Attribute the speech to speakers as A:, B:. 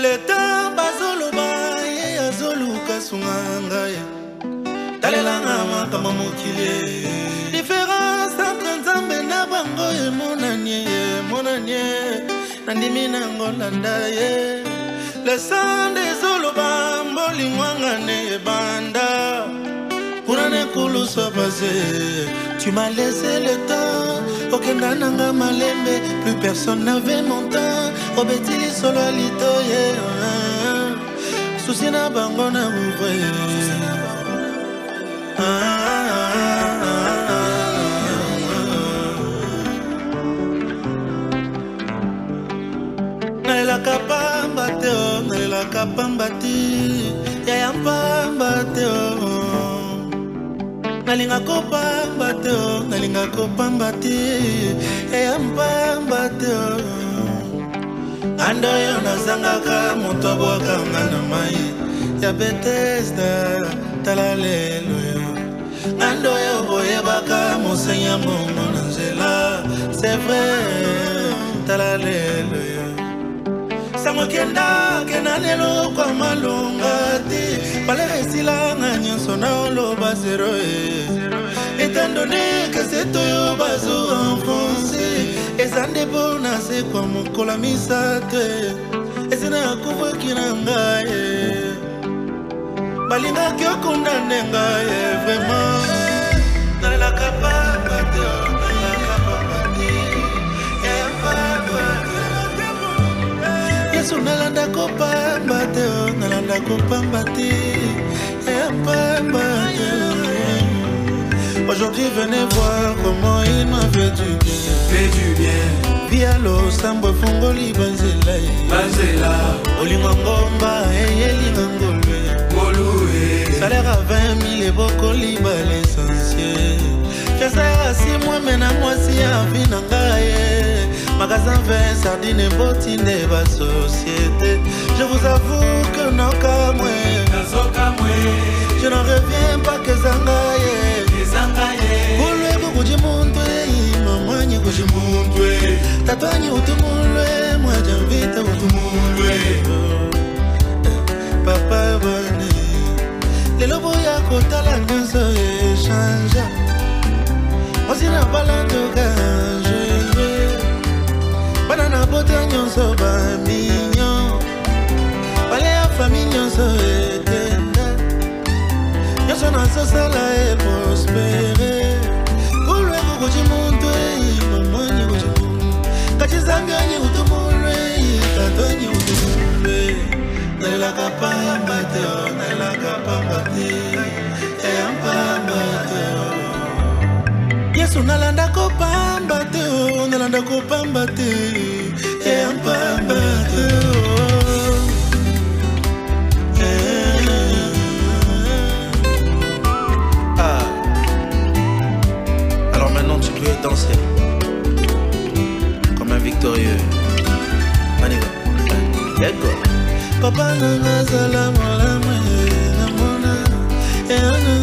A: Le temps bazoloba ye azoluka sunganga ye talelanga makama mokili différence entre nzambe na bango ye monanye nandimi nango landa ye le sang des oloba mbolingwanga ne banda kurane kulu soit passé tu m'as laissé le temps okenda nanga malembe plus personne n'avait mon temps obetili solo lito ye souci na bango na ouvre Nalela kapamba ti ya pamba te nalinga kopamba ti ya pamba te ando yo nazangaka moto abwakanga na mai ya Bethesda tala lelo yo ando yo boyebaka mosenya mbongo na nzela c'est vrai tala lelo yo sango kena lelo kwa malonga te pale resilanga nyonso na oloba zero étant donné que c'est toi bazo enfoncé ezande bona se kwa mokola misate ezina kuwa kinanga balinga kyo kundane ngaye vraiment nalela kapamba te nalanda kopamba te aujourd'hui venez voir comment il m'a fait du bien via lo sambo fongoli banzela olinga ngomba eyelinga ngolwe salaire à 20 000 et bokoli ba l'essentiel fais ça si moi maintenant moi si envie nangaye magasin 20 sardines et bottines de la société. Je vous avoue que je n'en reviens pas que zangaye. Boulwe kukuji mundwe, mamanye kuji mundwe. Tatwani utumulwe, moi j'invite utumulwe. Papa bone, les lobos ya kotala nyoso échange. Osina balando gage. Banana bote nyonso ba mignon Bale ya famille nyonso etenda Nyonso na sosala e prospere Kulwe kukuji muntu mamanye kuji muntu Kachizambi anyi utumulwe Tatwanyi utumulwe Nalela kapamba te Eampamba te Yesu nalanda kopamba te nalanda kopamba te eampamba te Alors maintenant tu peux danser comme un victorieux. Maniga, let go. Papa nanga salam la mona